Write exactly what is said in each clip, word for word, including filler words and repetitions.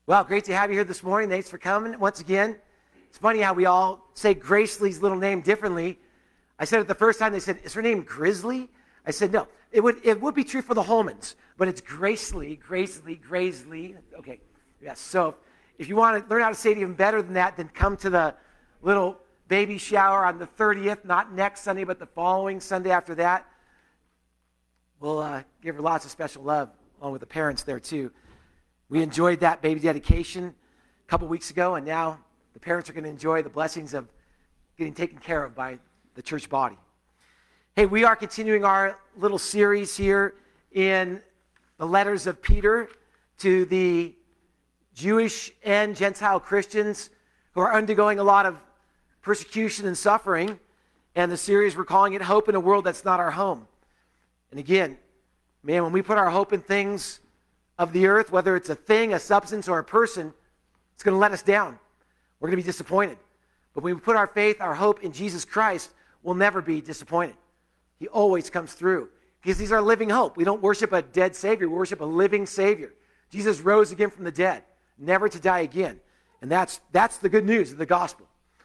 Well, great to have you here this morning. Thanks for coming once again. It's funny how we all say Grace Lee's little name differently. I said it the first time. They said, "Is her name Grizzly?" I said, "No. It would it would be true for the Holmans, but it's Grace Lee, Grace Lee, Grace Lee." Okay, yes. So if you want to learn how to say it even better than that, then come to the little baby shower on the thirtieth, not next Sunday, but the following Sunday after that. We'll uh, give her lots of special love, along with the parents there too. We enjoyed that baby dedication a couple weeks ago, and now the parents are going to enjoy the blessings of getting taken care of by the church body. Hey, we are continuing our little series here in the letters of Peter to the Jewish and Gentile Christians who are undergoing a lot of persecution and suffering. And the series, we're calling it Hope in a World That's Not Our Home. And again, man, when we put our hope in things of the earth, whether it's a thing, a substance, or a person, it's going to let us down. We're going to be disappointed. But when we put our faith, our hope in Jesus Christ, we'll never be disappointed. He always comes through because he's our living hope. We don't worship a dead Savior. We worship a living Savior. Jesus rose again from the dead, never to die again. And that's, that's the good news of the gospel.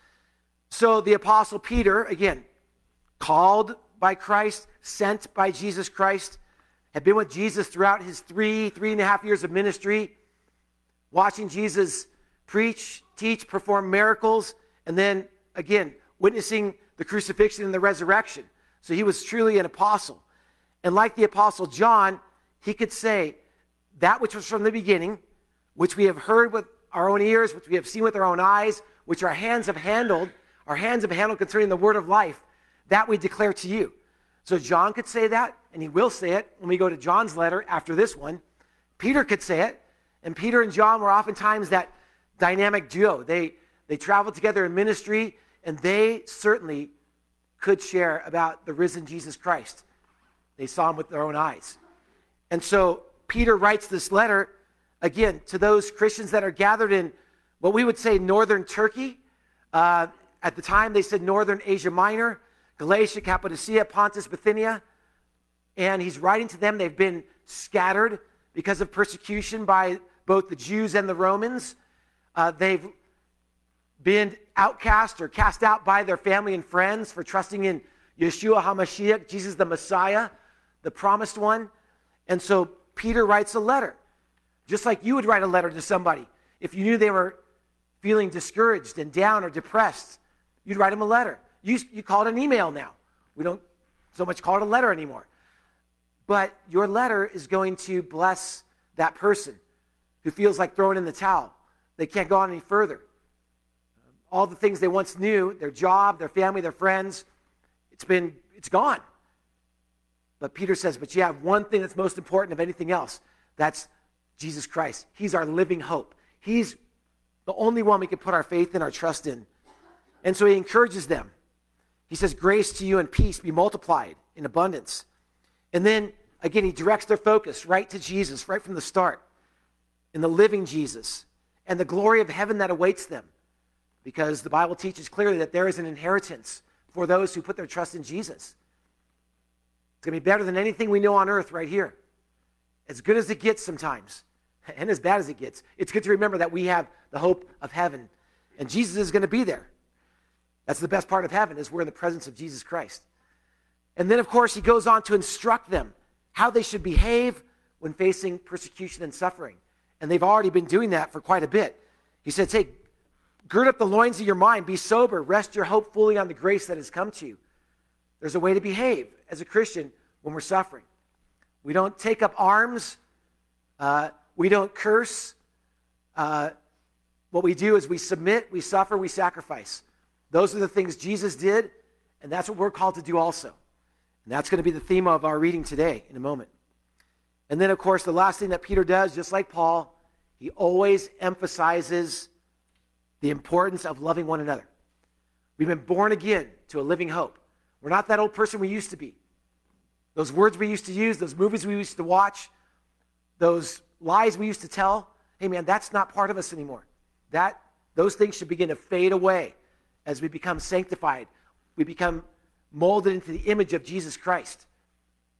So the Apostle Peter, again, called by Christ, sent by Jesus Christ, had been with Jesus throughout his three, three and a half years of ministry, watching Jesus preach, teach, perform miracles, and then, again, witnessing the crucifixion and the resurrection. So he was truly an apostle. And like the Apostle John, he could say, that which was from the beginning, which we have heard with our own ears, which we have seen with our own eyes, which our hands have handled, our hands have handled concerning the word of life, that we declare to you. So John could say that, and he will say it when we go to John's letter after this one. Peter could say it, and Peter and John were oftentimes that dynamic duo. They, they traveled together in ministry, and they certainly could share about the risen Jesus Christ. They saw him with their own eyes. And so Peter writes this letter, again, to those Christians that are gathered in what we would say northern Turkey. Uh, at the time, they said northern Asia Minor, Galatia, Cappadocia, Pontus, Bithynia. And he's writing to them. They've been scattered because of persecution by both the Jews and the Romans. Uh, they've been outcast or cast out by their family and friends for trusting in Yeshua HaMashiach, Jesus the Messiah, the promised one. And so Peter writes a letter, just like you would write a letter to somebody. If you knew they were feeling discouraged and down or depressed, you'd write them a letter. You, you call it an email now. We don't so much call it a letter anymore. But your letter is going to bless that person who feels like throwing in the towel. They can't go on any further. All the things they once knew, their job, their family, their friends, it's been, it's gone. But Peter says, but you have one thing that's most important of anything else. That's Jesus Christ. He's our living hope. He's the only one we can put our faith and our trust in. And so he encourages them. He says, grace to you and peace be multiplied in abundance. And then, again, he directs their focus right to Jesus, right from the start, in the living Jesus, and the glory of heaven that awaits them. Because the Bible teaches clearly that there is an inheritance for those who put their trust in Jesus. It's going to be better than anything we know on earth right here. As good as it gets sometimes, and as bad as it gets, it's good to remember that we have the hope of heaven, and Jesus is going to be there. That's the best part of heaven, is we're in the presence of Jesus Christ. And then, of course, he goes on to instruct them how they should behave when facing persecution and suffering. And they've already been doing that for quite a bit. He said, hey, gird up the loins of your mind, be sober, rest your hope fully on the grace that has come to you. There's a way to behave as a Christian when we're suffering. We don't take up arms. Uh, we don't curse. Uh, what we do is we submit, we suffer, we sacrifice. Those are the things Jesus did, and that's what we're called to do also. And that's going to be the theme of our reading today in a moment. And then, of course, the last thing that Peter does, just like Paul, he always emphasizes the importance of loving one another. We've been born again to a living hope. We're not that old person we used to be. Those words we used to use, those movies we used to watch, those lies we used to tell, hey man, that's not part of us anymore. That, those things should begin to fade away as we become sanctified. We become molded into the image of Jesus Christ.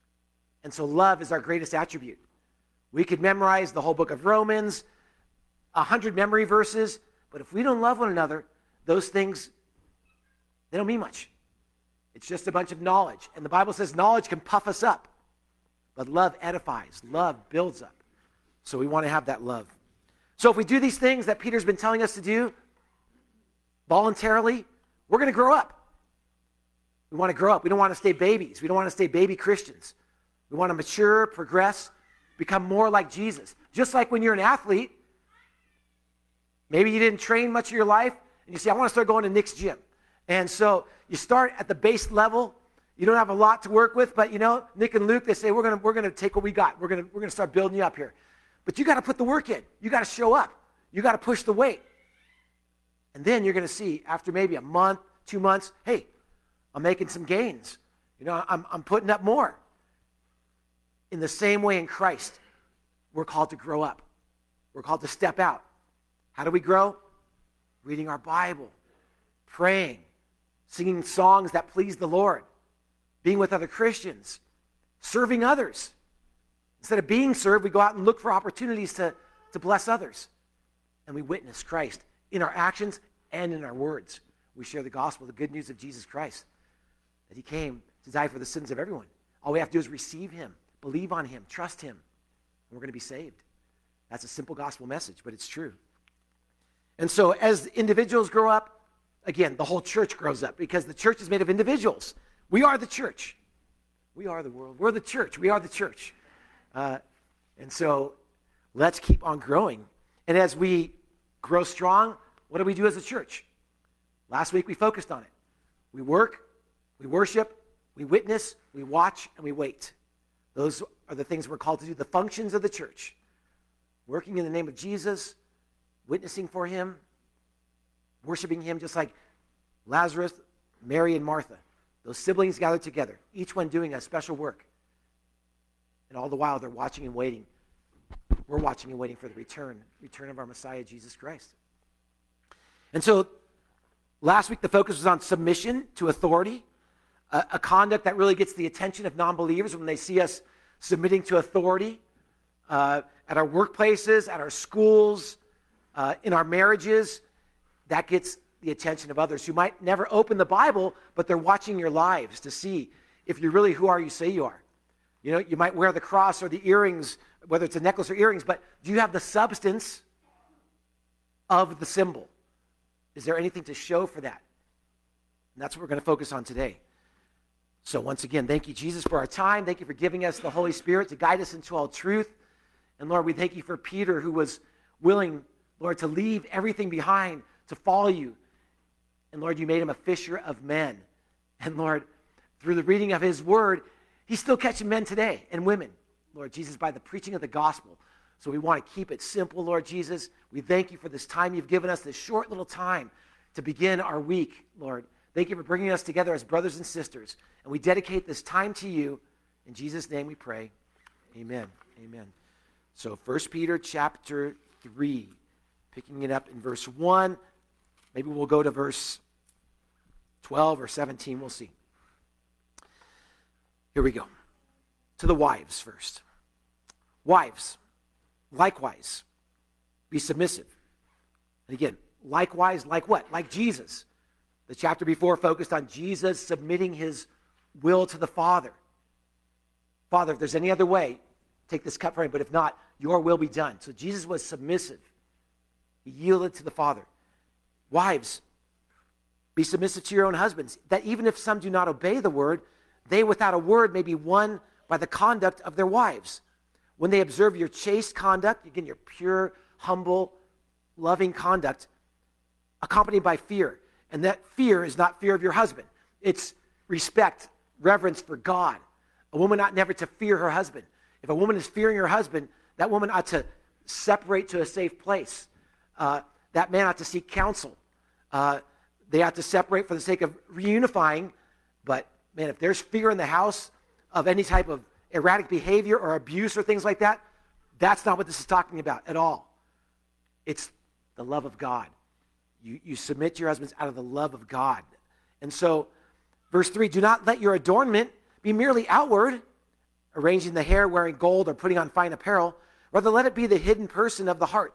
And so love is our greatest attribute. We could memorize the whole book of Romans, a hundred memory verses, but if we don't love one another, those things, they don't mean much. It's just a bunch of knowledge. And the Bible says knowledge can puff us up, but love edifies. Love builds up. So we want to have that love. So if we do these things that Peter's been telling us to do voluntarily, we're going to grow up. We want to grow up. We don't want to stay babies. We don't want to stay baby Christians. We want to mature, progress, become more like Jesus. Just like when you're an athlete, maybe you didn't train much of your life, and you say, I want to start going to Nick's gym. And so you start at the base level. You don't have a lot to work with, but you know, Nick and Luke, they say, we're going to we're going to take what we got. We're going to we're going to start building you up here. But you got to put the work in. You got to show up. You got to push the weight. And then you're going to see after maybe a month, two months, hey, I'm making some gains. You know, I'm I'm putting up more. In the same way in Christ, we're called to grow up. We're called to step out. How do we grow? Reading our Bible, praying, singing songs that please the Lord, being with other Christians, serving others. Instead of being served, we go out and look for opportunities to, to bless others. And we witness Christ in our actions and in our words. We share the gospel, the good news of Jesus Christ, that he came to die for the sins of everyone. All we have to do is receive him, believe on him, trust him, and we're going to be saved. That's a simple gospel message, but it's true. And so as individuals grow up, again, the whole church grows up because the church is made of individuals. We are the church. We are the world. We're the church. We are the church. Uh, and so let's keep on growing. And as we grow strong, what do we do as a church? Last week we focused on it. We work, we worship, we witness, we watch, and we wait. Those are the things we're called to do, the functions of the church. Working in the name of Jesus, witnessing for him, worshiping him just like Lazarus, Mary, and Martha. Those siblings gathered together, each one doing a special work. And all the while they're watching and waiting. We're watching and waiting for the return, return of our Messiah, Jesus Christ. And so last week the focus was on submission to authority, a, a conduct that really gets the attention of non-believers when they see us submitting to authority uh, at our workplaces, at our schools, uh, in our marriages. That gets the attention of others who might never open the Bible, but they're watching your lives to see if you're really who are you say you are. You know, you might wear the cross or the earrings, whether it's a necklace or earrings, but do you have the substance of the symbol? Is there anything to show for that? And that's what we're going to focus on today. So once again, thank you, Jesus, for our time. Thank you for giving us the Holy Spirit to guide us into all truth. And Lord, we thank you for Peter, who was willing, Lord, to leave everything behind to follow you. And Lord, you made him a fisher of men. And Lord, through the reading of his word, he's still catching men today and women, Lord Jesus, by the preaching of the gospel. So we want to keep it simple, Lord Jesus. We thank you for this time you've given us, this short little time to begin our week, Lord. Thank you for bringing us together as brothers and sisters. And we dedicate this time to you. In Jesus' name we pray. Amen. Amen. So First Peter chapter three, picking it up in verse one. Maybe we'll go to verse twelve or seventeen. We'll see. Here we go. To the wives first. Wives, likewise, be submissive. And again, likewise, like what? Like Jesus. The chapter before focused on Jesus submitting his will to the Father. Father, if there's any other way, take this cup from me, but if not, your will be done. So Jesus was submissive. He yielded to the Father. Wives, be submissive to your own husbands, that even if some do not obey the word, they without a word may be won by the conduct of their wives. When they observe your chaste conduct, again, your pure, humble, loving conduct, accompanied by fear. And that fear is not fear of your husband. It's respect, reverence for God. A woman ought never to fear her husband. If a woman is fearing her husband, that woman ought to separate to a safe place. Uh, that man ought to seek counsel. Uh, they ought to separate for the sake of reunifying. But, man, if there's fear in the house of any type of erratic behavior or abuse or things like that, that's not what this is talking about at all. It's the love of God. You, you submit to your husbands out of the love of God. And so, verse three, do not let your adornment be merely outward, arranging the hair, wearing gold, or putting on fine apparel. Rather, let it be the hidden person of the heart,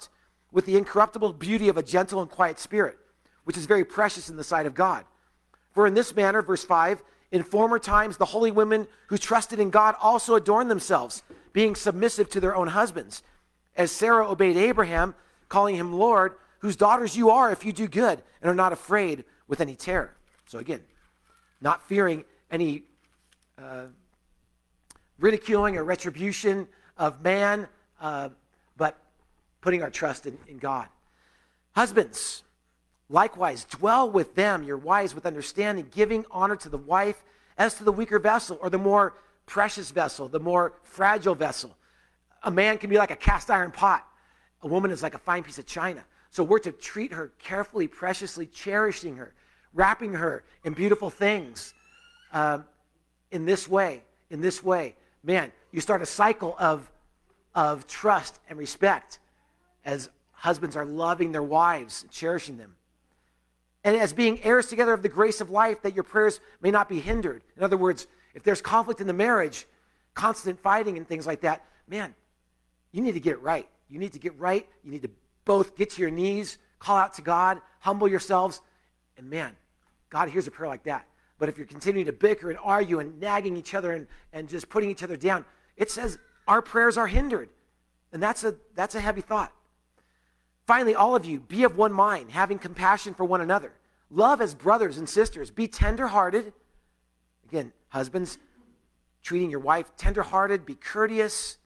with the incorruptible beauty of a gentle and quiet spirit, which is very precious in the sight of God. For in this manner, verse five, in former times the holy women who trusted in God also adorned themselves, being submissive to their own husbands, as Sarah obeyed Abraham, calling him Lord, whose daughters you are if you do good and are not afraid with any terror. So again, not fearing any uh, ridiculing or retribution of man, uh, but putting our trust in, in God. Husbands, likewise, dwell with them, your wives, with understanding, giving honor to the wife as to the weaker vessel, or the more precious vessel, the more fragile vessel. A man can be like a cast iron pot. A woman is like a fine piece of china. So we're to treat her carefully, preciously, cherishing her, wrapping her in beautiful things. Um, in this way, in this way, man, you start a cycle of, of trust and respect as husbands are loving their wives, cherishing them. And as being heirs together of the grace of life, that your prayers may not be hindered. In other words, if there's conflict in the marriage, constant fighting and things like that, man, you need to get it right. You need to get right. You need to both get to your knees, call out to God, humble yourselves, and man, God hears a prayer like that. But if you're continuing to bicker and argue and nagging each other and, and just putting each other down, it says our prayers are hindered. And that's a that's a heavy thought. Finally, all of you, be of one mind, having compassion for one another. Love as brothers and sisters. Be tenderhearted. Again, husbands, treating your wife tenderhearted. Be courteous.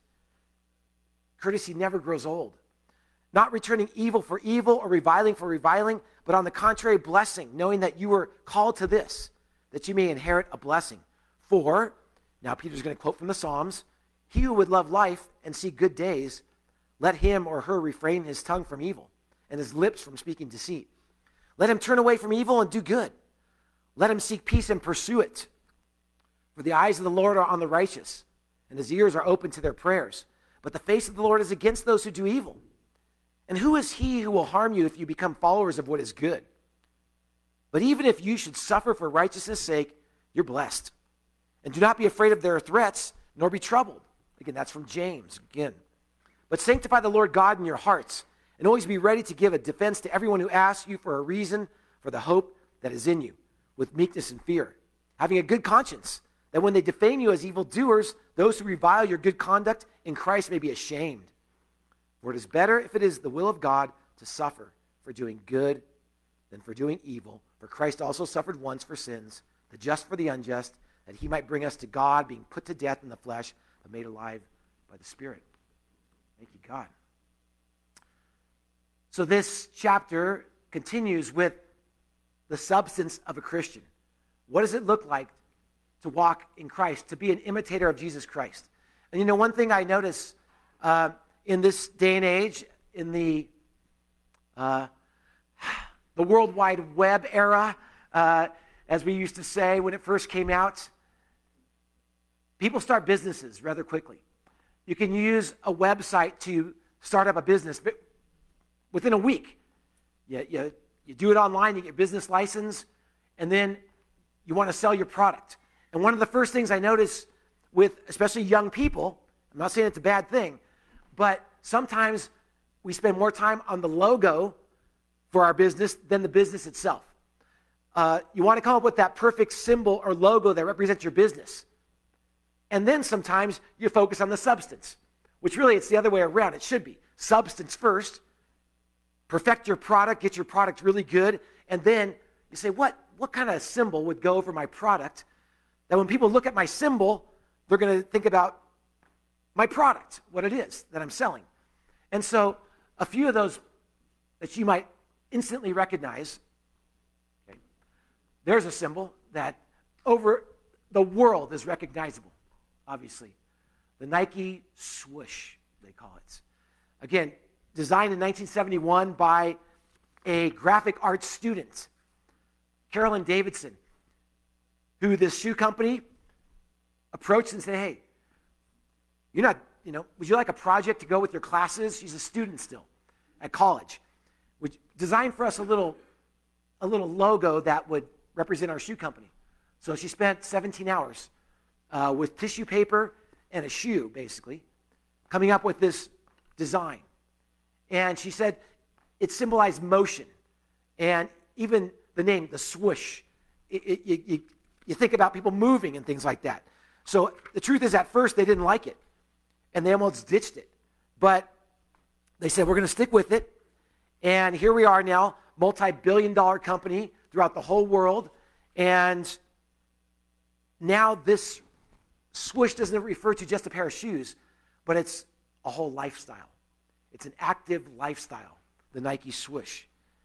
Courtesy never grows old. Not returning evil for evil or reviling for reviling, but on the contrary, blessing, knowing that you were called to this, that you may inherit a blessing. For, now Peter's going to quote from the Psalms, he who would love life and see good days, let him or her refrain his tongue from evil and his lips from speaking deceit. Let him turn away from evil and do good. Let him seek peace and pursue it. For the eyes of the Lord are on the righteous, and his ears are open to their prayers. But the face of the Lord is against those who do evil. And who is he who will harm you if you become followers of what is good? But even if you should suffer for righteousness' sake, you're blessed. And do not be afraid of their threats, nor be troubled. Again, that's from James, again. But sanctify the Lord God in your hearts, and always be ready to give a defense to everyone who asks you for a reason for the hope that is in you, with meekness and fear, having a good conscience, that when they defame you as evildoers, those who revile your good conduct in Christ may be ashamed. For it is better, if it is the will of God, to suffer for doing good than for doing evil. For Christ also suffered once for sins, the just for the unjust, that he might bring us to God, being put to death in the flesh, but made alive by the Spirit. Thank you, God. So this chapter continues with the substance of a Christian. What does it look like to walk in Christ, to be an imitator of Jesus Christ? And you know, one thing I notice uh, in this day and age, in the uh, the World Wide Web era, uh, as we used to say when it first came out, people start businesses rather quickly. You can use a website to start up a business, but within a week, you, you, you do it online, you get your business license, and then you want to sell your product. And one of the first things I notice with especially young people, I'm not saying it's a bad thing, but sometimes we spend more time on the logo for our business than the business itself. Uh, you want to come up with that perfect symbol or logo that represents your business. And then sometimes you focus on the substance, which really it's the other way around. It should be substance first, perfect your product, get your product really good, and then you say, what, what kind of symbol would go over my product that when people look at my symbol, they're going to think about my product, what it is that I'm selling. And so a few of those that you might instantly recognize, okay, there's a symbol that over the world is recognizable, obviously. The Nike swoosh, they call it. Again, designed in nineteen seventy-one by a graphic arts student, Carolyn Davidson, who this shoe company approached and said, hey, you're not, you know, would you like a project to go with your classes? She's a student still at college. Would design for us a little, a little logo that would represent our shoe company. So she spent seventeen hours uh, with tissue paper and a shoe, basically, coming up with this design. And she said, it symbolized motion. And even the name, the swoosh, it, it, you, you, you think about people moving and things like that. So the truth is, at first, they didn't like it. And they almost ditched it. But they said, we're going to stick with it. And here we are now, multi-billion dollar company throughout the whole world. And now this swoosh doesn't refer to just a pair of shoes, but it's a whole lifestyle. It's an active lifestyle, the Nike swoosh.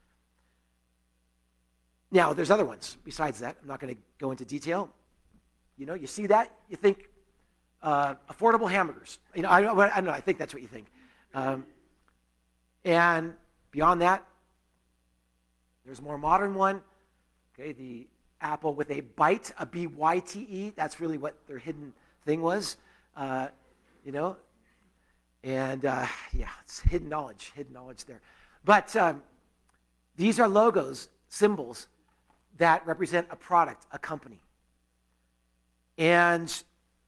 Now, there's other ones besides that. I'm not going to go into detail. You know, you see that, you think uh, affordable hamburgers. You know, I, I don't know, I think that's what you think. Um, and beyond that, there's a more modern one. Okay, the Apple with a bite, a B Y T E. That's really what their hidden thing was. Uh, you know, and uh, yeah, it's hidden knowledge, hidden knowledge there. But um, these are logos, symbols that represent a product, a company. And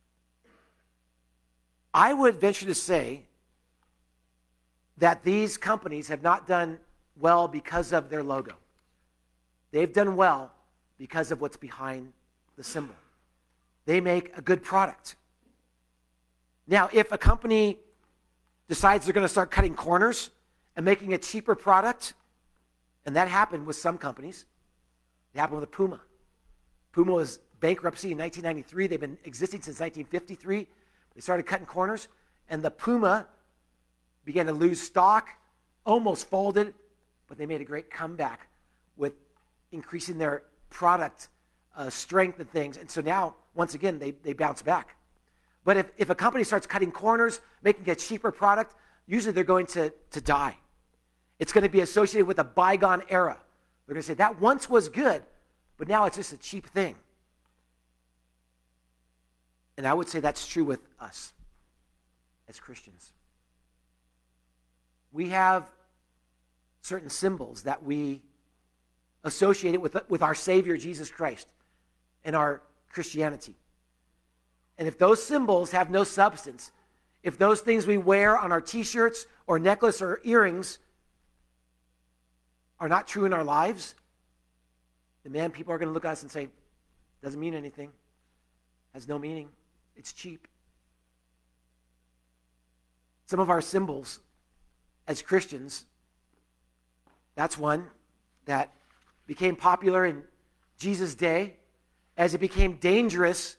I would venture to say that these companies have not done well because of their logo. They've done well because of what's behind the symbol. They make a good product. Now, if a company decides they're going to start cutting corners and making a cheaper product, and that happened with some companies. It happened with Puma. Puma was bankruptcy in nineteen ninety-three. They've been existing since nineteen fifty-three. They started cutting corners, and the Puma began to lose stock, almost folded, but they made a great comeback with increasing their product uh, strength and things. And so now, once again, they, they bounce back. But if, if a company starts cutting corners, making a cheaper product, usually they're going to, to die. It's going to be associated with a bygone era. They're going to say, that once was good, but now it's just a cheap thing. And I would say that's true with us as Christians. We have certain symbols that we associate it with, with our Savior, Jesus Christ, and our Christianity. And if those symbols have no substance, if those things we wear on our t-shirts or necklace or earrings are not true in our lives, then man, people are going to look at us and say, doesn't mean anything, has no meaning, it's cheap. Some of our symbols as Christians, that's one that became popular in Jesus' day as it became dangerous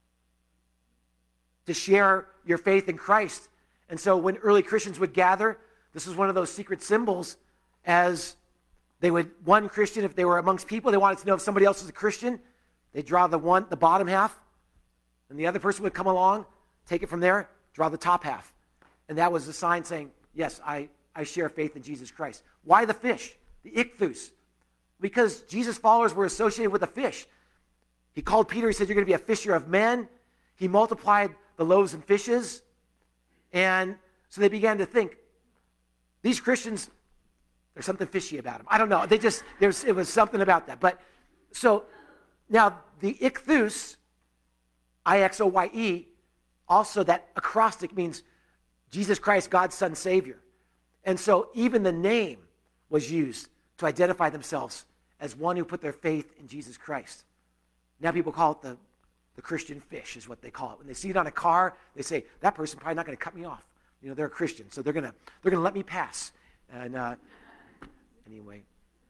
to share your faith in Christ. And so when early Christians would gather, this was one of those secret symbols as they would, one Christian, if they were amongst people, they wanted to know if somebody else was a Christian, they'd draw the one, the bottom half, and the other person would come along, take it from there, draw the top half. And that was the sign saying, yes, I, I share faith in Jesus Christ. Why the fish? The ichthus. Because Jesus' followers were associated with a fish. He called Peter, he said, you're going to be a fisher of men. He multiplied the loaves and fishes. And so they began to think, these Christians, there's something fishy about them. I don't know. They just, there's, it was something about that. But so now the ichthus, I X O Y E, also that acrostic means Jesus Christ, God's Son, Savior. And so even the name was used to identify themselves as one who put their faith in Jesus Christ. Now people call it the, the Christian fish is what they call it. When they see it on a car, they say, that person's probably not going to cut me off. You know, they're a Christian, so they're going to they're going to let me pass. And uh, anyway,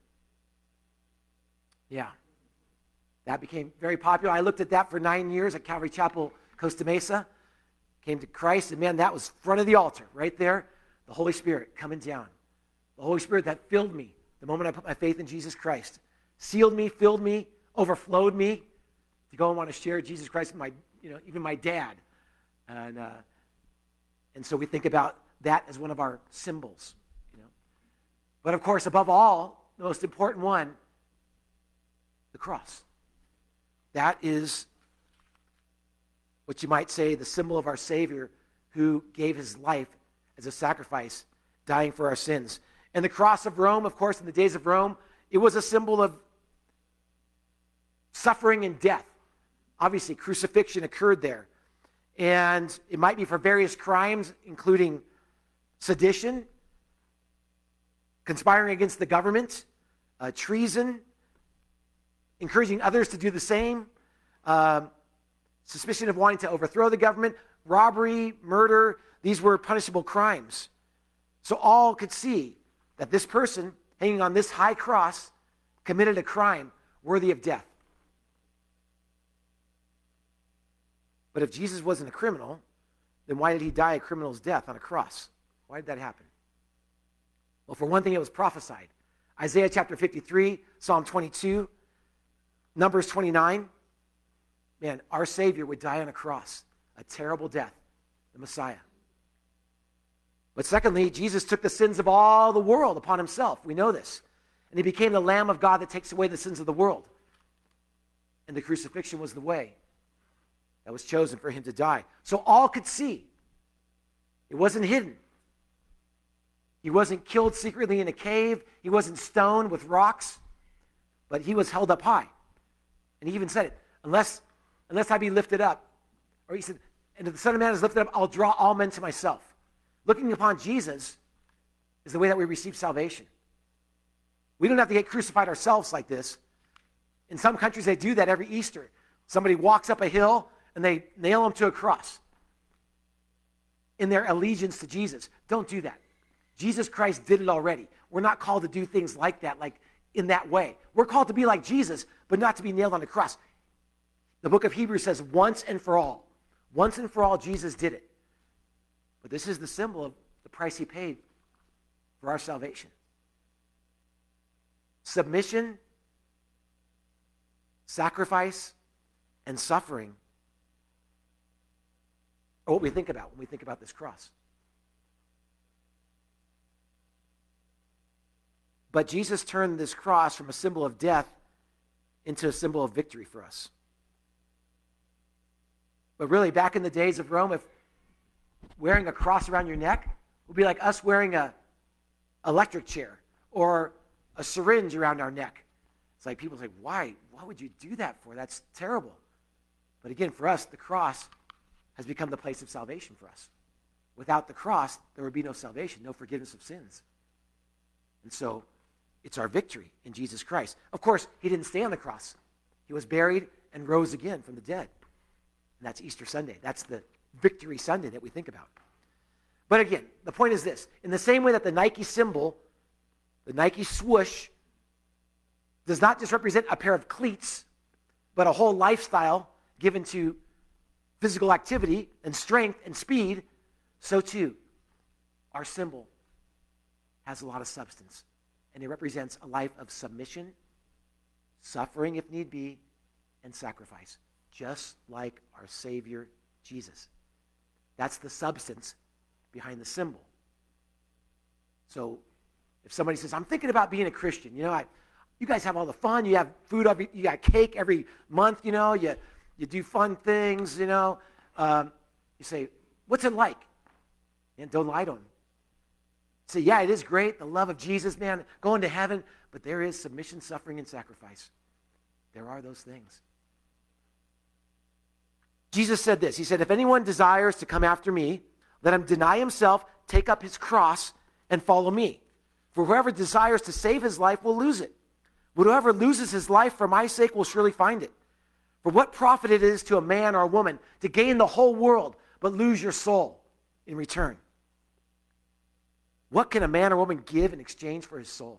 yeah, that became very popular. I looked at that for nine years at Calvary Chapel, Costa Mesa. Came to Christ, and man, that was front of the altar, right there. The Holy Spirit coming down. The Holy Spirit that filled me the moment I put my faith in Jesus Christ. Sealed me, filled me, overflowed me to go and want to share Jesus Christ with my, you know, even my dad. And uh, and so we think about that as one of our symbols, you know. But of course, above all, the most important one, the cross. That is what you might say the symbol of our Savior who gave his life as a sacrifice, dying for our sins. And the cross of Rome, of course, in the days of Rome, it was a symbol of suffering and death. Obviously, crucifixion occurred there. And it might be for various crimes, including sedition, conspiring against the government, uh, treason, encouraging others to do the same, uh, suspicion of wanting to overthrow the government, robbery, murder. These were punishable crimes. So all could see that this person hanging on this high cross committed a crime worthy of death. But if Jesus wasn't a criminal, then why did he die a criminal's death on a cross? Why did that happen? Well, for one thing, it was prophesied. Isaiah chapter fifty-three, Psalm twenty-two, Numbers twenty-nine. Man, our Savior would die on a cross, a terrible death, the Messiah. But secondly, Jesus took the sins of all the world upon himself. We know this. And he became the Lamb of God that takes away the sins of the world. And the crucifixion was the way that was chosen for him to die. So all could see. It wasn't hidden. He wasn't killed secretly in a cave. He wasn't stoned with rocks. But he was held up high. And he even said it, unless, unless I be lifted up. Or he said, and if the Son of Man is lifted up, I'll draw all men to myself. Looking upon Jesus is the way that we receive salvation. We don't have to get crucified ourselves like this. In some countries, they do that every Easter. Somebody walks up a hill and they nail him to a cross in their allegiance to Jesus. Don't do that. Jesus Christ did it already. We're not called to do things like that, like in that way. We're called to be like Jesus, but not to be nailed on a cross. The book of Hebrews says once and for all. Once and for all, Jesus did it. But this is the symbol of the price he paid for our salvation. Submission, sacrifice, and suffering are what we think about when we think about this cross. But Jesus turned this cross from a symbol of death into a symbol of victory for us. But really, back in the days of Rome, if wearing a cross around your neck would be like us wearing a electric chair or a syringe around our neck. It's like people say, why? Why would you do that for? That's terrible. But again, for us, the cross has become the place of salvation for us. Without the cross, there would be no salvation, no forgiveness of sins. And so it's our victory in Jesus Christ. Of course, he didn't stay on the cross. He was buried and rose again from the dead. And that's Easter Sunday. That's the Victory Sunday that we think about. But again, the point is this. In the same way that the Nike symbol, the Nike swoosh, does not just represent a pair of cleats, but a whole lifestyle given to physical activity and strength and speed, so too, our symbol has a lot of substance. And it represents a life of submission, suffering if need be, and sacrifice, just like our Savior Jesus. That's the substance behind the symbol. So if somebody says, I'm thinking about being a Christian, you know, I, you guys have all the fun, you have food, every, you got cake every month, you know, you, you do fun things, you know. Um, you say, what's it like? And don't lie to them. Say, yeah, it is great, the love of Jesus, man, going to heaven, but there is submission, suffering, and sacrifice. There are those things. Jesus said this. He said, if anyone desires to come after me, let him deny himself, take up his cross, and follow me. For whoever desires to save his life will lose it. But whoever loses his life for my sake will surely find it. For what profit it is to a man or a woman to gain the whole world, but lose your soul in return? What can a man or woman give in exchange for his soul?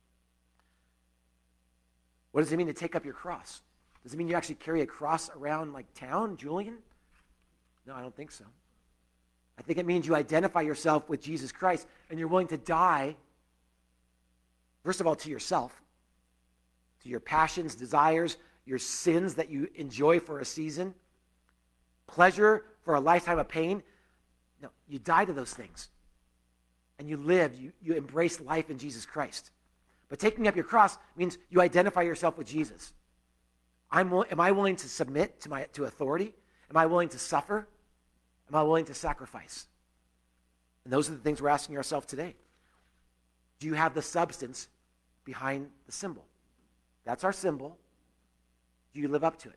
What does it mean to take up your cross? Does it mean you actually carry a cross around like town, Julian? No, I don't think so. I think it means you identify yourself with Jesus Christ and you're willing to die, first of all, to yourself, to your passions, desires, your sins that you enjoy for a season, pleasure for a lifetime of pain. No, you die to those things. And you live, you, you embrace life in Jesus Christ. But taking up your cross means you identify yourself with Jesus. I'm, am I willing to submit to, my, to authority? Am I willing to suffer? Am I willing to sacrifice? And those are the things we're asking ourselves today. Do you have the substance behind the symbol? That's our symbol. Do you live up to it?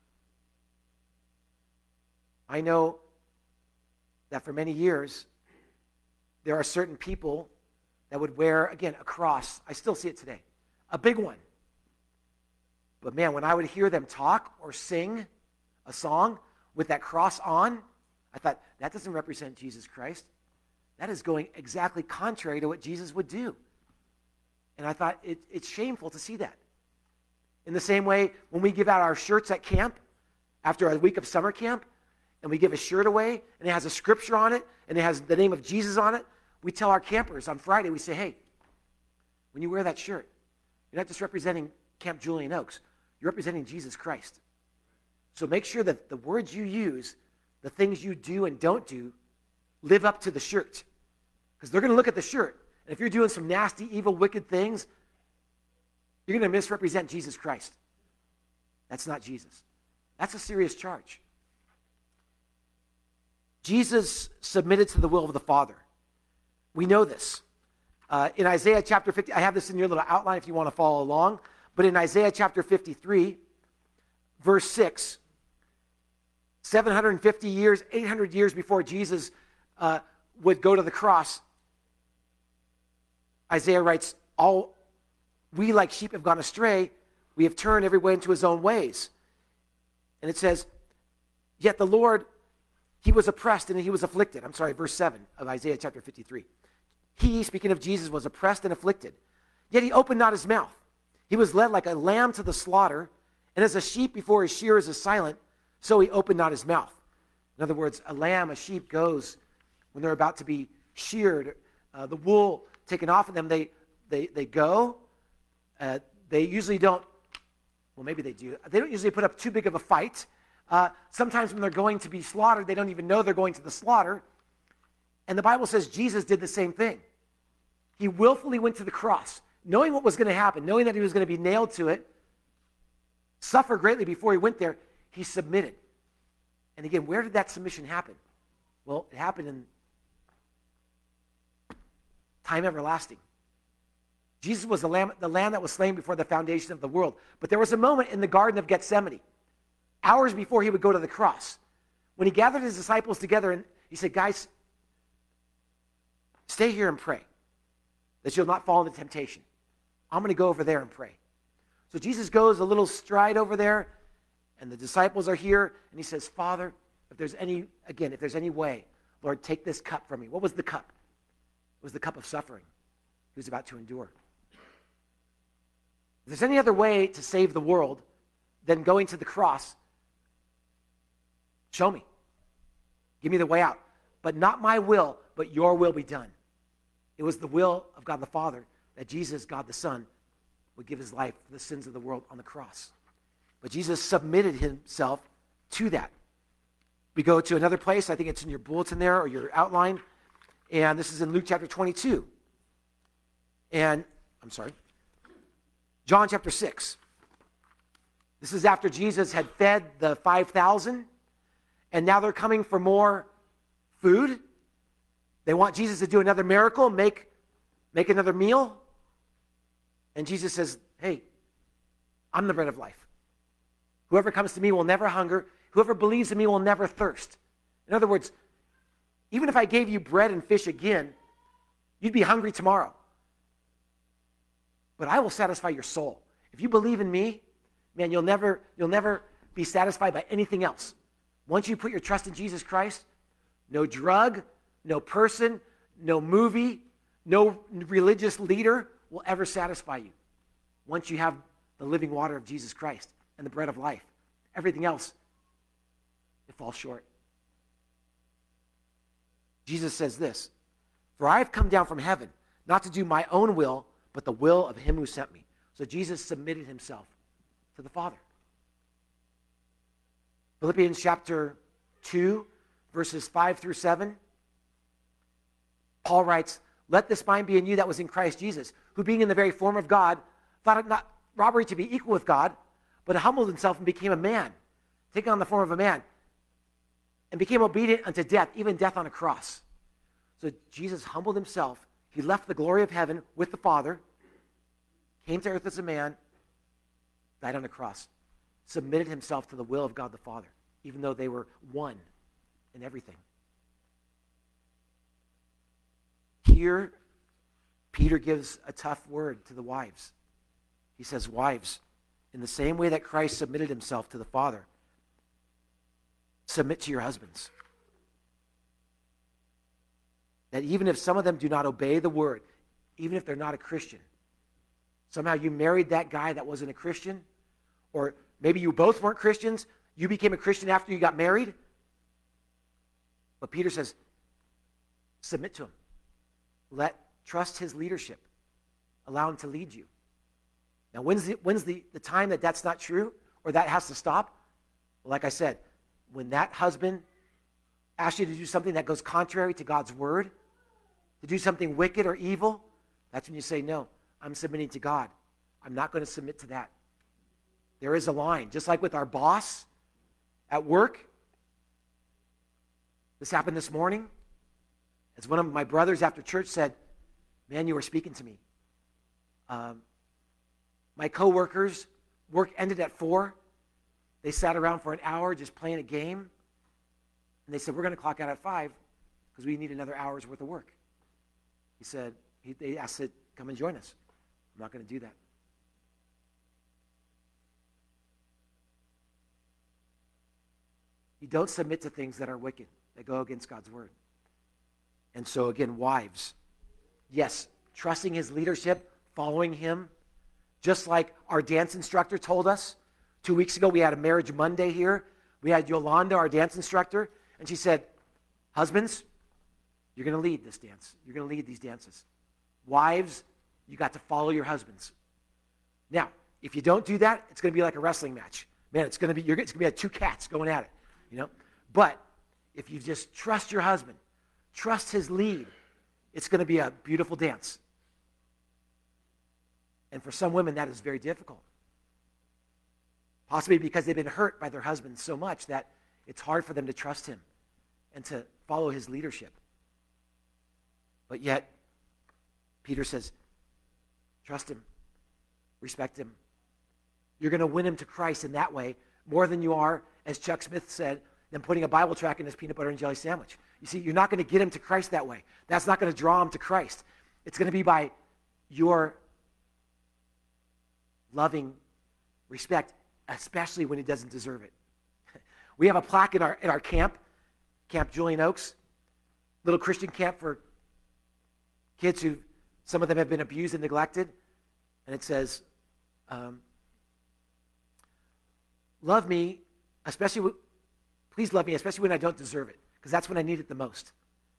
I know that for many years, there are certain people that would wear, again, a cross. I still see it today. A big one. But man, when I would hear them talk or sing a song with that cross on, I thought, that doesn't represent Jesus Christ. That is going exactly contrary to what Jesus would do. And I thought, it, it's shameful to see that. In the same way, when we give out our shirts at camp, after a week of summer camp, and we give a shirt away, and it has a scripture on it, and it has the name of Jesus on it, we tell our campers on Friday, we say, hey, when you wear that shirt, you're not just representing Camp Julian Oaks, you're representing Jesus Christ. So make sure that the words you use, the things you do and don't do, live up to the shirt. Because they're going to look at the shirt, and if you're doing some nasty, evil, wicked things, you're going to misrepresent Jesus Christ. That's not Jesus. That's a serious charge. Jesus submitted to the will of the Father. We know this. Uh, in Isaiah chapter fifty, I have this in your little outline if you want to follow along, but in Isaiah chapter fifty-three, verse six, seven hundred fifty years, eight hundred years before Jesus uh, would go to the cross, Isaiah writes, all we like sheep have gone astray, we have turned every way into his own ways. And it says, yet the Lord, he was oppressed and he was afflicted. I'm sorry, verse seven of Isaiah chapter fifty-three. He, speaking of Jesus, was oppressed and afflicted. Yet he opened not his mouth. He was led like a lamb to the slaughter, and as a sheep before his shearers is silent, so he opened not his mouth. In other words, a lamb, a sheep goes when they're about to be sheared, uh, the wool taken off of them, they, they, they go. Uh, they usually don't, well, maybe they do. They don't usually put up too big of a fight. Uh, sometimes when they're going to be slaughtered, they don't even know they're going to the slaughter. And the Bible says Jesus did the same thing. He willfully went to the cross, knowing what was going to happen, knowing that he was going to be nailed to it, suffer greatly before he went there. He submitted. And again, where did that submission happen? Well, it happened in time everlasting. Jesus was the lamb, the lamb that was slain before the foundation of the world. But there was a moment in the Garden of Gethsemane, hours before he would go to the cross, when he gathered his disciples together and he said, guys, stay here and pray that you'll not fall into temptation. I'm going to go over there and pray. So Jesus goes a little stride over there, and the disciples are here, and he says, Father, if there's any, again, if there's any way, Lord, take this cup from me. What was the cup? It was the cup of suffering he was about to endure. If there's any other way to save the world than going to the cross, show me. Give me the way out. But not my will, but your will be done. It was the will of God the Father that Jesus, God the Son, would give his life for the sins of the world on the cross. But Jesus submitted himself to that. We go to another place. I think it's in your bulletin there or your outline. And this is in Luke chapter twenty-two. And, I'm sorry, John chapter six. This is after Jesus had fed the five thousand. And now they're coming for more food. They want Jesus to do another miracle, make, make another meal. And Jesus says, hey, I'm the bread of life. Whoever comes to me will never hunger. Whoever believes in me will never thirst. In other words, even if I gave you bread and fish again, you'd be hungry tomorrow. But I will satisfy your soul. If you believe in me, man, you'll never, you'll never be satisfied by anything else. Once you put your trust in Jesus Christ, no drug, no person, no movie, no religious leader will ever satisfy you. Once you have the living water of Jesus Christ and the bread of life, everything else, it falls short. Jesus says this, for I have come down from heaven, not to do my own will, but the will of him who sent me. So Jesus submitted himself to the Father. Philippians chapter two, verses five through seven. Paul writes, let this mind be in you that was in Christ Jesus, who being in the very form of God, thought it not robbery to be equal with God, but humbled himself and became a man, taking on the form of a man, and became obedient unto death, even death on a cross. So Jesus humbled himself. He left the glory of heaven with the Father, came to earth as a man, died on the cross, submitted himself to the will of God the Father, even though they were one in everything. Here, Peter gives a tough word to the wives. He says, wives, in the same way that Christ submitted himself to the Father, submit to your husbands. That even if some of them do not obey the word, even if they're not a Christian, somehow you married that guy that wasn't a Christian, or maybe you both weren't Christians, you became a Christian after you got married. But Peter says, submit to him. Let trust his leadership. Allow him to lead you. Now, when's the, when's the, the time that that's not true or that has to stop? Well, like I said, when that husband asks you to do something that goes contrary to God's word, to do something wicked or evil, that's when you say, no, I'm submitting to God. I'm not going to submit to that. There is a line. Just like with our boss at work. This happened this morning. As one of my brothers after church said, man, you were speaking to me. Um, my coworkers, work ended at four. They sat around for an hour just playing a game. And they said, we're going to clock out at five because we need another hour's worth of work. He said, he, they asked to come and join us. I'm not going to do that. You don't submit to things that are wicked, that go against God's word. And so again, wives, yes, trusting his leadership, following him, just like our dance instructor told us. Two weeks ago, we had a Marriage Monday here. We had Yolanda, our dance instructor, and she said, husbands, you're going to lead this dance. You're going to lead these dances. Wives, you got to follow your husbands. Now, if you don't do that, it's going to be like a wrestling match. Man, it's going to be, you're, it's going to be like two cats going at it, you know? But if you just trust your husband, trust his lead, it's going to be a beautiful dance. And for some women, that is very difficult. Possibly because they've been hurt by their husbands so much that it's hard for them to trust him and to follow his leadership. But yet, Peter says, trust him, respect him. You're going to win him to Christ in that way more than you are, as Chuck Smith said, than putting a Bible tract in his peanut butter and jelly sandwich. You see, you're not going to get him to Christ that way. That's not going to draw him to Christ. It's going to be by your loving respect, especially when he doesn't deserve it. We have a plaque in our in our camp, Camp Julian Oaks, little Christian camp for kids who, some of them have been abused and neglected. And it says, um, love me, especially, w- please love me, especially when I don't deserve it, because that's when I need it the most.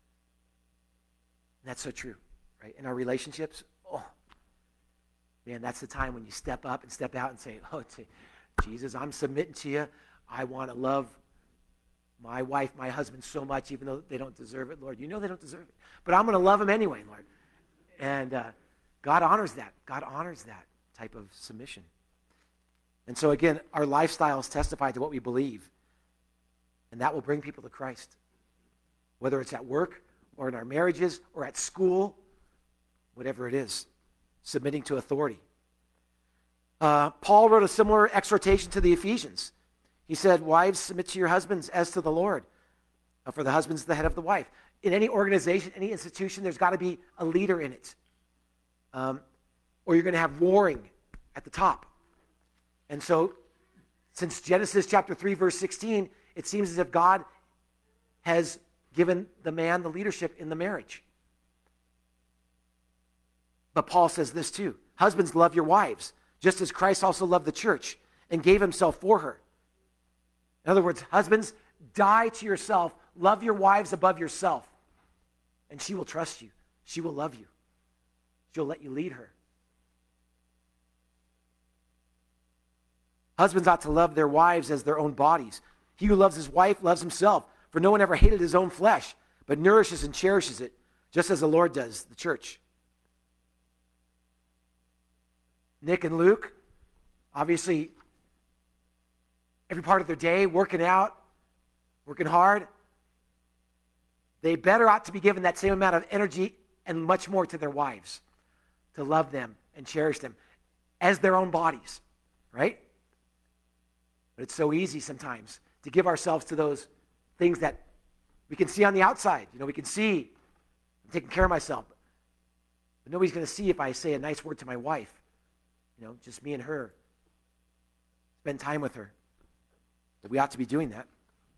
And that's so true, right? In our relationships, oh, man, that's the time when you step up and step out and say, oh, Jesus, I'm submitting to you. I want to love my wife, my husband so much, even though they don't deserve it, Lord. You know they don't deserve it. But I'm going to love them anyway, Lord. And uh, God honors that. God honors that type of submission. And so again, our lifestyles testify to what we believe. And that will bring people to Christ. Whether it's at work or in our marriages or at school, whatever it is, submitting to authority. Uh, Paul wrote a similar exhortation to the Ephesians. He said, wives, submit to your husbands as to the Lord. Uh, for the husband's the head of the wife. In any organization, any institution, there's got to be a leader in it. Um, or you're going to have warring at the top. And so, since Genesis chapter three, verse sixteen, it seems as if God has given the man the leadership in the marriage. But Paul says this too. Husbands, love your wives, just as Christ also loved the church and gave himself for her. In other words, husbands, die to yourself. Love your wives above yourself. And she will trust you. She will love you. She'll let you lead her. Husbands ought to love their wives as their own bodies. He who loves his wife loves himself. For no one ever hated his own flesh, but nourishes and cherishes it, just as the Lord does the church. Nick and Luke, obviously, every part of their day, working out, working hard. They better ought to be given that same amount of energy and much more to their wives, to love them and cherish them as their own bodies, right? But it's so easy sometimes to give ourselves to those things that we can see on the outside. You know, we can see, I'm taking care of myself. But nobody's going to see if I say a nice word to my wife. You know, just me and her. Spend time with her. But we ought to be doing that.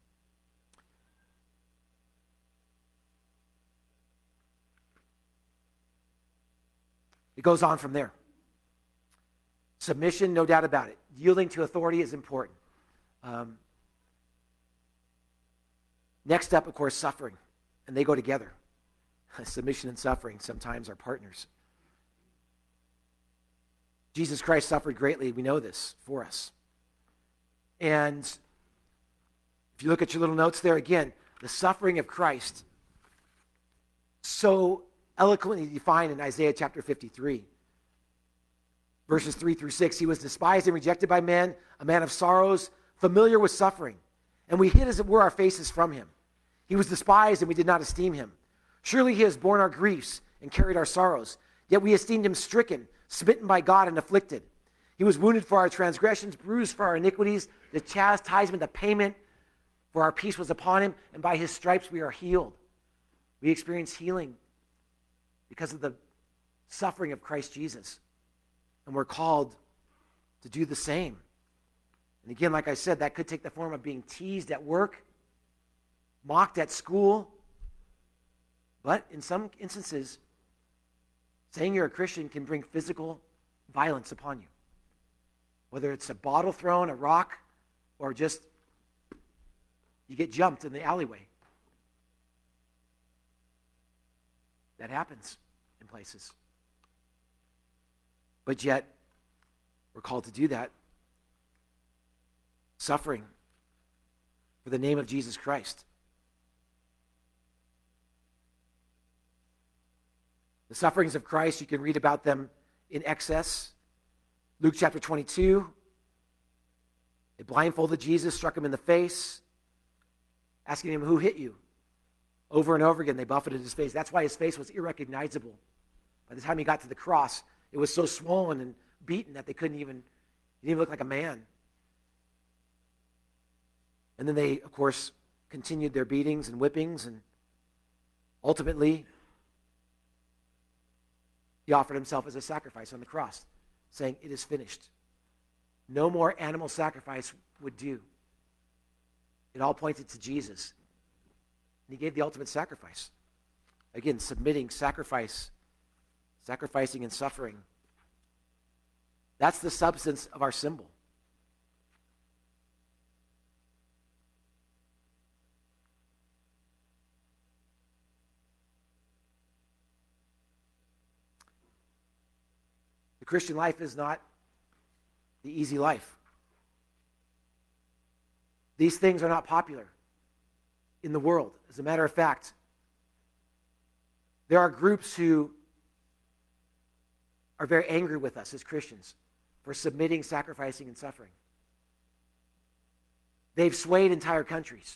It goes on from there. Submission, no doubt about it. Yielding to authority is important. Um, next up, of course, suffering. And they go together. Submission and suffering sometimes are partners. Jesus Christ suffered greatly. We know this for us. And if you look at your little notes there again, the suffering of Christ, so eloquently defined in Isaiah chapter fifty-three. Verses three through six, he was despised and rejected by men, a man of sorrows, familiar with suffering. And we hid, as it were, our faces from him. He was despised and we did not esteem him. Surely he has borne our griefs and carried our sorrows. Yet we esteemed him stricken, smitten by God and afflicted. He was wounded for our transgressions, bruised for our iniquities. The chastisement, the payment for our peace was upon him, and by his stripes we are healed. We experience healing because of the suffering of Christ Jesus. And we're called to do the same. And again, like I said, that could take the form of being teased at work, mocked at school. But in some instances, saying you're a Christian can bring physical violence upon you. Whether it's a bottle thrown, a rock, or just you get jumped in the alleyway. That happens in places. But yet, we're called to do that. Suffering for the name of Jesus Christ. The sufferings of Christ, you can read about them in excess. Luke chapter twenty-two. They blindfolded Jesus, struck him in the face, asking him, "Who hit you?" Over and over again, they buffeted his face. That's why his face was irrecognizable. By the time he got to the cross, it was so swollen and beaten that they couldn't even, he didn't even look like a man. And then they, of course, continued their beatings and whippings, and ultimately, he offered himself as a sacrifice on the cross, saying, "It is finished." No more animal sacrifice would do. It all pointed to Jesus. And he gave the ultimate sacrifice. Again, submitting, sacrifice, sacrificing and suffering. That's the substance of our symbol. The Christian life is not the easy life. These things are not popular in the world. As a matter of fact, there are groups who are very angry with us as Christians for submitting, sacrificing, and suffering. They've swayed entire countries.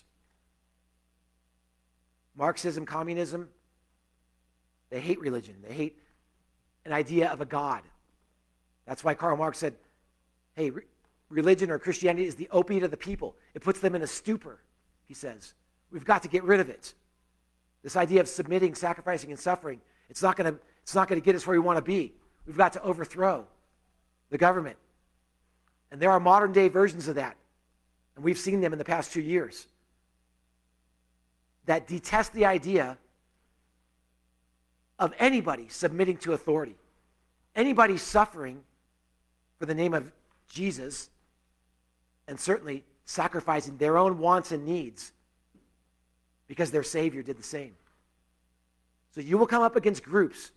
Marxism, communism, they hate religion. They hate an idea of a God. That's why Karl Marx said, hey, re- religion or Christianity is the opiate of the people. It puts them in a stupor, he says. We've got to get rid of it. This idea of submitting, sacrificing, and suffering, it's not going to it's not going to get us where we want to be. We've got to overthrow the government. And there are modern day versions of that. And we've seen them in the past two years. That detest the idea of anybody submitting to authority. Anybody suffering for the name of Jesus, and certainly sacrificing their own wants and needs because their Savior did the same. So you will come up against groups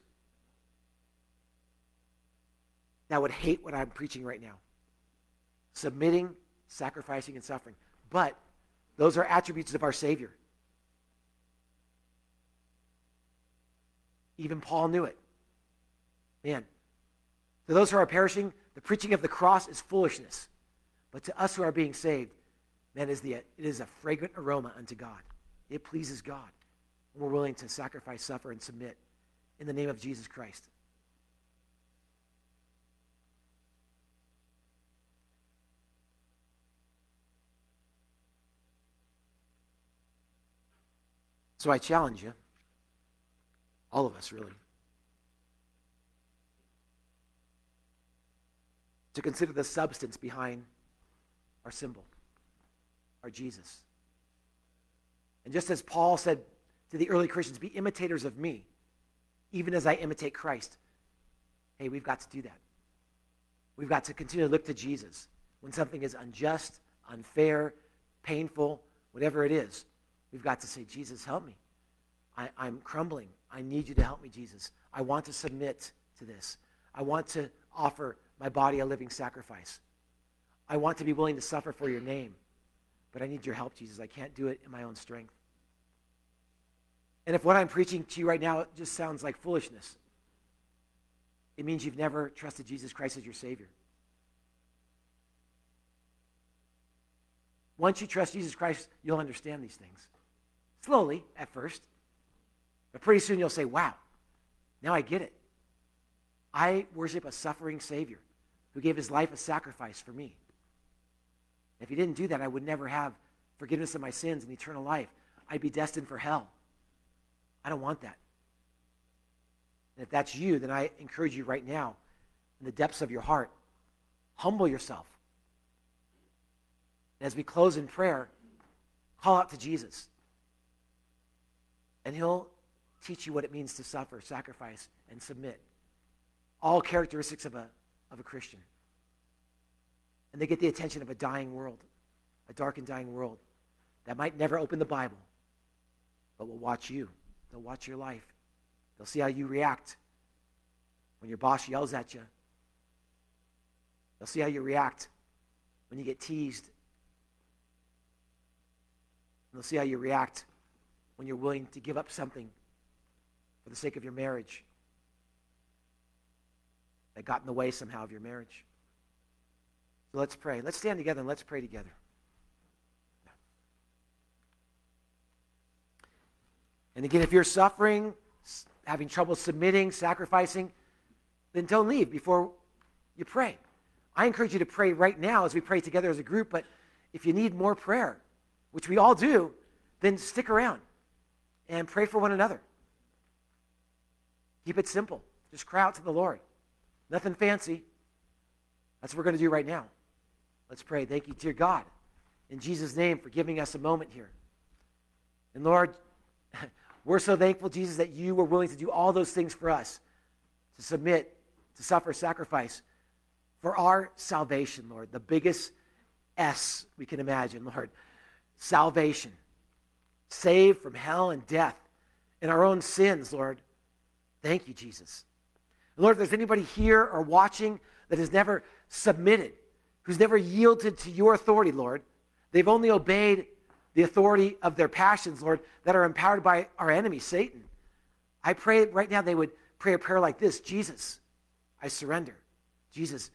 that would hate what I'm preaching right now. Submitting, sacrificing, and suffering. But those are attributes of our Savior. Even Paul knew it. Man, to those who are perishing, the preaching of the cross is foolishness. But to us who are being saved, man, is the, it is a fragrant aroma unto God. It pleases God. And we're willing to sacrifice, suffer, and submit in the name of Jesus Christ. So I challenge you, all of us really, to consider the substance behind our symbol, our Jesus. And just as Paul said to the early Christians, be imitators of me, even as I imitate Christ. Hey, we've got to do that. We've got to continue to look to Jesus when something is unjust, unfair, painful, whatever it is. We've got to say, Jesus, help me. I, I'm crumbling. I need you to help me, Jesus. I want to submit to this. I want to offer my body a living sacrifice. I want to be willing to suffer for your name. But I need your help, Jesus. I can't do it in my own strength. And if what I'm preaching to you right now just sounds like foolishness, it means you've never trusted Jesus Christ as your Savior. Once you trust Jesus Christ, you'll understand these things. Slowly, at first. But pretty soon you'll say, wow, now I get it. I worship a suffering Savior who gave his life a sacrifice for me. If he didn't do that, I would never have forgiveness of my sins and eternal life. I'd be destined for hell. I don't want that. And if that's you, then I encourage you right now, in the depths of your heart, humble yourself. And as we close in prayer, call out to Jesus. And he'll teach you what it means to suffer, sacrifice, and submit. All characteristics of a, of a Christian. And they get the attention of a dying world, a dark and dying world that might never open the Bible, but will watch you. They'll watch your life. They'll see how you react when your boss yells at you. They'll see how you react when you get teased. They'll see how you react when you're willing to give up something for the sake of your marriage that got in the way somehow of your marriage. So let's pray. Let's stand together and let's pray together. And again, if you're suffering, having trouble submitting, sacrificing, then don't leave before you pray. I encourage you to pray right now as we pray together as a group, but if you need more prayer, which we all do, then stick around and pray for one another. Keep it simple. Just cry out to the Lord. Nothing fancy. That's what we're going to do right now. Let's pray. Thank you, dear God, in Jesus' name, for giving us a moment here. And Lord, we're so thankful, Jesus, that you were willing to do all those things for us, to submit, to suffer, sacrifice for our salvation, Lord. The biggest S we can imagine, Lord. Salvation. Saved from hell and death and our own sins, Lord. Thank you, Jesus. And Lord, if there's anybody here or watching that has never submitted, who's never yielded to your authority, Lord, they've only obeyed the authority of their passions, Lord, that are empowered by our enemy, Satan. I pray right now they would pray a prayer like this: Jesus, I surrender. Jesus,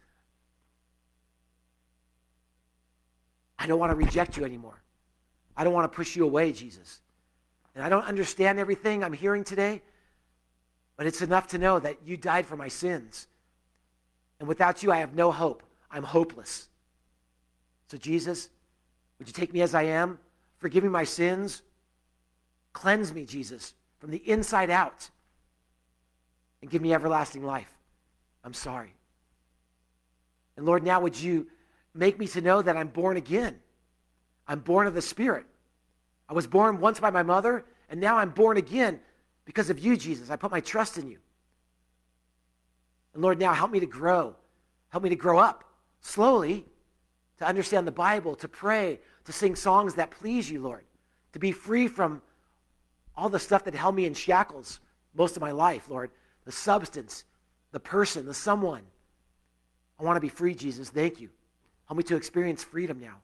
I don't want to reject you anymore. I don't want to push you away, Jesus. And I don't understand everything I'm hearing today, but it's enough to know that you died for my sins. And without you, I have no hope. I'm hopeless. So Jesus, would you take me as I am? Forgive me my sins. Cleanse me, Jesus, from the inside out. And give me everlasting life. I'm sorry. And Lord, now would you make me to know that I'm born again. I'm born of the Spirit. I was born once by my mother, and now I'm born again because of you, Jesus. I put my trust in you. And Lord, now help me to grow. Help me to grow up slowly, to understand the Bible, to pray, to sing songs that please you, Lord, to be free from all the stuff that held me in shackles most of my life, Lord, the substance, the person, the someone. I want to be free, Jesus. Thank you. Help me to experience freedom now.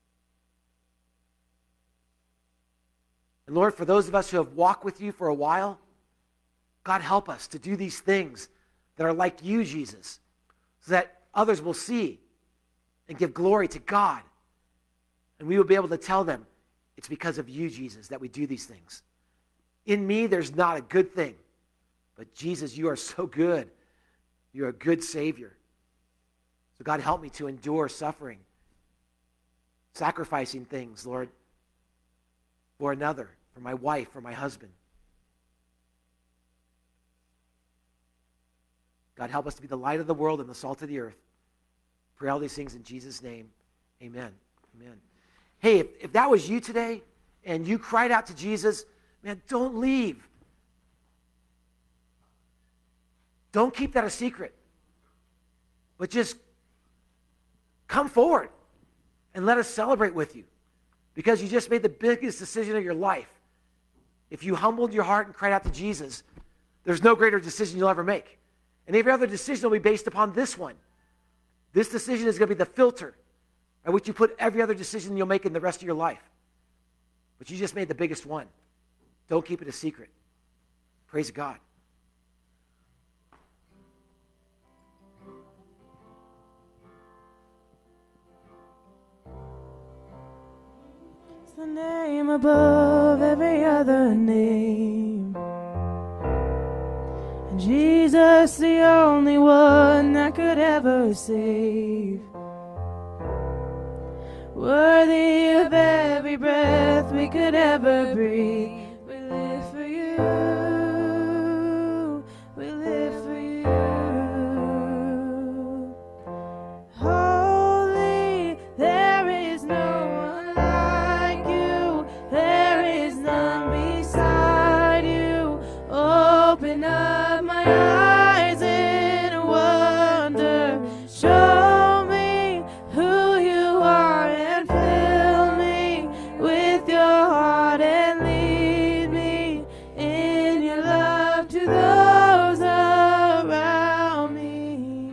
And Lord, for those of us who have walked with you for a while, God, help us to do these things that are like you, Jesus, so that others will see and give glory to God. And we will be able to tell them it's because of you, Jesus, that we do these things. In me, there's not a good thing. But Jesus, you are so good. You're a good Savior. So God, help me to endure suffering, sacrificing things, Lord, for another, for my wife, for my husband. God, help us to be the light of the world and the salt of the earth. Pray all these things in Jesus' name. Amen. Amen. Hey, if, if that was you today and you cried out to Jesus, man, don't leave. Don't keep that a secret. But just come forward and let us celebrate with you, because you just made the biggest decision of your life. If you humbled your heart and cried out to Jesus, there's no greater decision you'll ever make. And every other decision will be based upon this one. This decision is going to be the filter by which you put every other decision you'll make in the rest of your life. But you just made the biggest one. Don't keep it a secret. Praise God. It's the name above every other name. And Jesus, the only one that could ever save. Worthy of every breath we could ever breathe. We live for you. We live for you. Holy, there is no one like you. There is none beside you. Open up my eyes in wonder. Show me who you are and fill me with your heart and lead me in your love to those around me.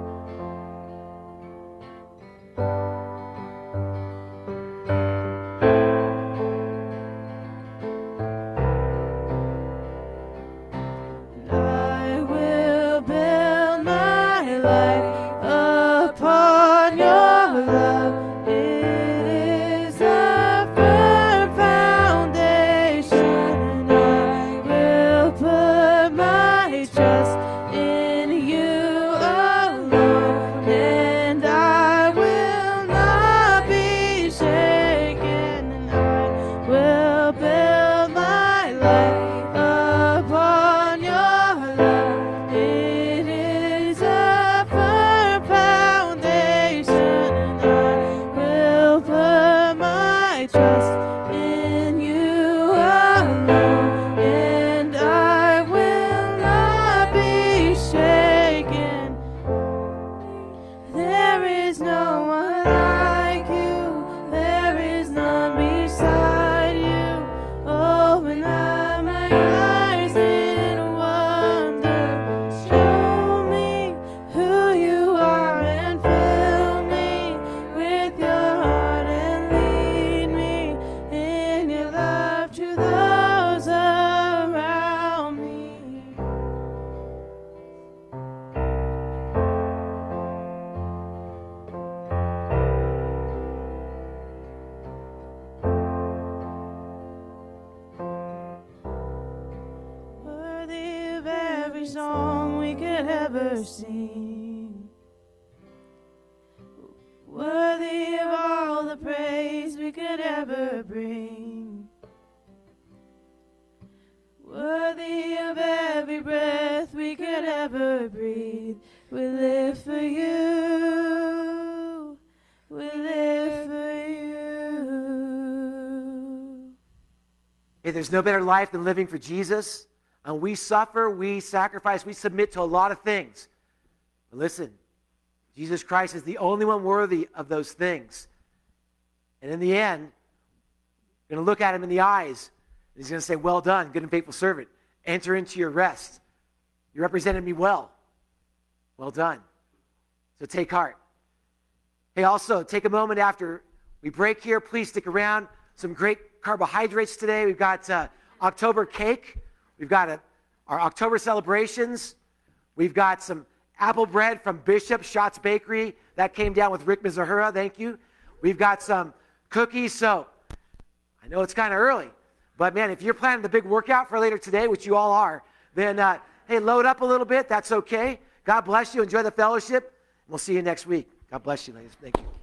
And I will build my life upon your love. It is a firm foundation, and I will put my trust in you alone, and I will not be shaken, and I will build my life upon your love. It is a firm foundation, and I will put my trust in you alone, and I will not be shaken. There is no one like you. There is none beside you. Open up my eyes in wonder. Show me who you are and fill me with your heart and lead me in your love to those around me. Worthy of every song we could ever sing. Worthy of all the praise we could ever bring. Worthy of every breath we could ever breathe. We live for you. We live for you. Hey, there's no better life than living for Jesus. And we suffer, we sacrifice, we submit to a lot of things. But listen, Jesus Christ is the only one worthy of those things. And in the end, you're going to look at him in the eyes, and he's going to say, well done, good and faithful servant. Enter into your rest. You represented me well. Well done. So take heart. Hey, also, take a moment after we break here. Please stick around. Some great carbohydrates today. We've got uh, October cake. We've got a, our October celebrations. We've got some apple bread from Bishop Schatz Bakery. That came down with Rick Mizahura. Thank you. We've got some cookies. So I know it's kind of early, but man, if you're planning the big workout for later today, which you all are, then uh, hey, load up a little bit. That's okay. God bless you. Enjoy the fellowship. We'll see you next week. God bless you, ladies. Thank you.